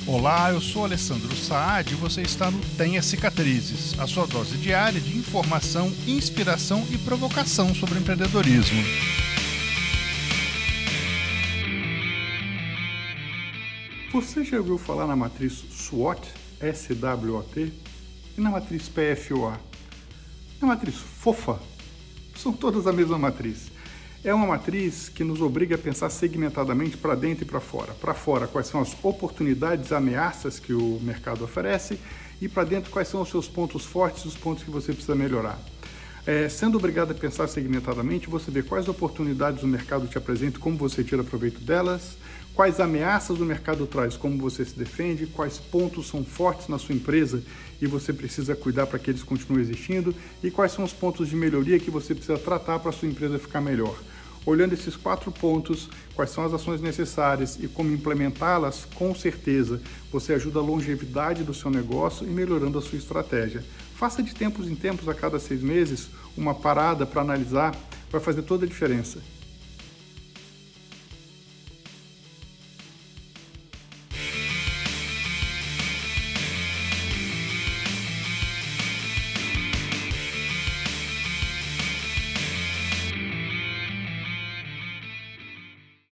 Olá, eu sou Alessandro Saad e você está no Tenha Cicatrizes, a sua dose diária de informação, inspiração e provocação sobre empreendedorismo. Você já ouviu falar na matriz SWOT, SWOT, e na matriz PFOA? Na matriz FOFA? São todas a mesma matriz. É uma matriz que nos obriga a pensar segmentadamente para dentro e para fora. Para fora, quais são as oportunidades, ameaças que o mercado oferece, e para dentro, quais são os seus pontos fortes e os pontos que você precisa melhorar. Sendo obrigado a pensar segmentadamente, você vê quais oportunidades o mercado te apresenta, como você tira proveito delas, quais ameaças o mercado traz, como você se defende, quais pontos são fortes na sua empresa e você precisa cuidar para que eles continuem existindo, e quais são os pontos de melhoria que você precisa tratar para a sua empresa ficar melhor. Olhando esses 4 pontos, quais são as ações necessárias e como implementá-las, com certeza você ajuda a longevidade do seu negócio e melhorando a sua estratégia. Faça de tempos em tempos, a cada 6 meses, uma parada para analisar, vai fazer toda a diferença.